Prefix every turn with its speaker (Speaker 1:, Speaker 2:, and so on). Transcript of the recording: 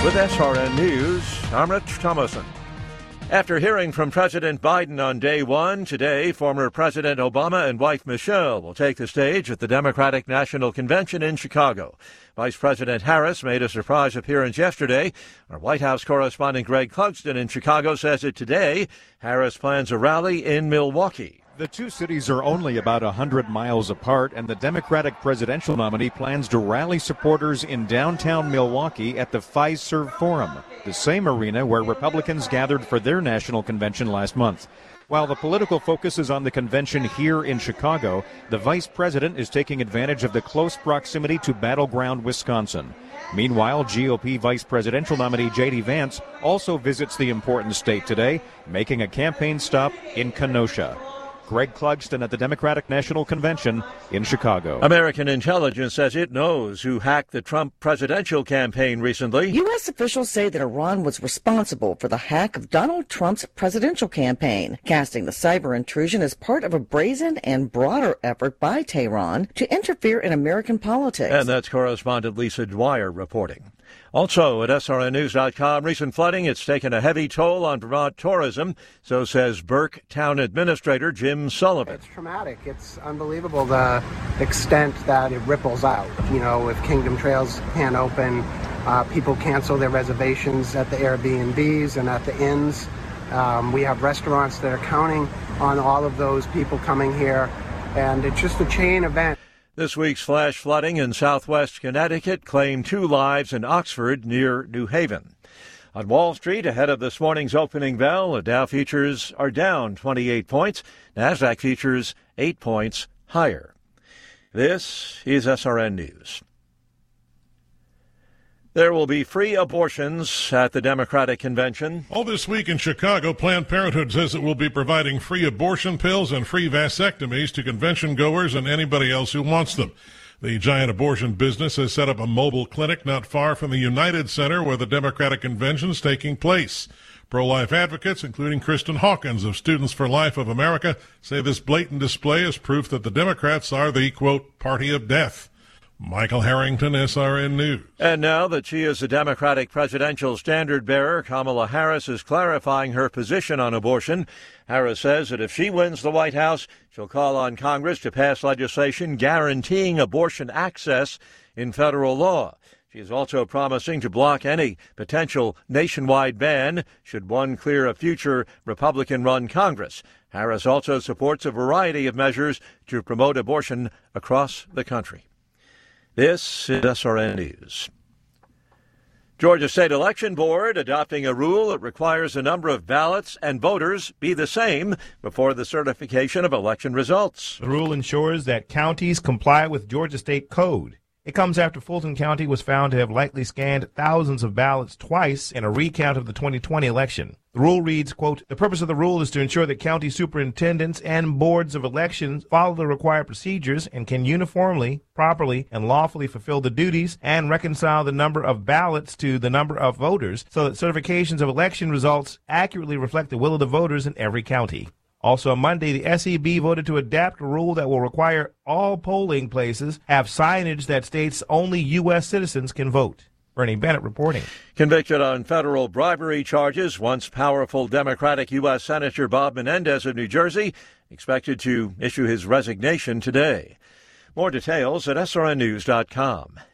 Speaker 1: With SRN News, I'm Rich Thomason. After hearing from President Biden on day one, today former President Obama and wife Michelle will take the stage at the Democratic National Convention in Chicago. Vice President Harris made a surprise appearance yesterday. Our White House correspondent Greg Clugston in Chicago says that today Harris plans a rally in Milwaukee.
Speaker 2: The two cities are only about 100 miles apart, and the Democratic presidential nominee plans to rally supporters in downtown Milwaukee at the Fiserv Forum, the same arena where Republicans gathered for their national convention last month. While the political focus is on the convention here in Chicago, the vice president is taking advantage of the close proximity to battleground Wisconsin. Meanwhile, GOP vice presidential nominee J.D. Vance also visits the important state today, making a campaign stop in Kenosha. Greg Clugston at the Democratic National Convention in Chicago.
Speaker 1: American intelligence says it knows who hacked the Trump presidential campaign recently.
Speaker 3: U.S. officials say that Iran was responsible for the hack of Donald Trump's presidential campaign, casting the cyber intrusion as part of a brazen and broader effort by Tehran to interfere in American politics.
Speaker 1: And that's correspondent Lisa Dwyer reporting. Also at SRNnews.com, recent flooding, it's taken a heavy toll on Vermont tourism, so says Burke Town Administrator Jim Sullivan.
Speaker 4: It's traumatic. It's unbelievable the extent that it ripples out. You know, if Kingdom Trails can't open, people cancel their reservations at the Airbnbs and at the inns. We have restaurants that are counting on all of those people coming here, and it's just a chain event.
Speaker 1: This week's flash flooding in southwest Connecticut claimed 2 lives in Oxford near New Haven. On Wall Street, ahead of this morning's opening bell, the Dow futures are down 28 points. NASDAQ futures 8 points higher. This is SRN News. There will be free abortions at the Democratic Convention.
Speaker 5: All this week in Chicago, Planned Parenthood says it will be providing free abortion pills and free vasectomies to convention goers and anybody else who wants them. The giant abortion business has set up a mobile clinic not far from the United Center where the Democratic Convention is taking place. Pro-life advocates, including Kristen Hawkins of Students for Life of America, say this blatant display is proof that the Democrats are the, quote, party of death. Michael Harrington, SRN News.
Speaker 1: And now that she is the Democratic presidential standard bearer, Kamala Harris is clarifying her position on abortion. Harris says that if she wins the White House, she'll call on Congress to pass legislation guaranteeing abortion access in federal law. She is also promising to block any potential nationwide ban should one clear a future Republican-run Congress. Harris also supports a variety of measures to promote abortion across the country. This is SRN News. Georgia State Election Board adopting a rule that requires the number of ballots and voters be the same before the certification of election results.
Speaker 6: The rule ensures that counties comply with Georgia State Code. It comes after Fulton County was found to have likely scanned thousands of ballots twice in a recount of the 2020 election. The rule reads, quote, "The purpose of the rule is to ensure that county superintendents and boards of elections follow the required procedures and can uniformly, properly, and lawfully fulfill the duties and reconcile the number of ballots to the number of voters so that certifications of election results accurately reflect the will of the voters in every county." Also on Monday, the SEB voted to adapt a rule that will require all polling places have signage that states only U.S. citizens can vote. Bernie Bennett reporting.
Speaker 1: Convicted on federal bribery charges, once powerful Democratic U.S. Senator Bob Menendez of New Jersey expected to issue his resignation today. More details at srnnews.com.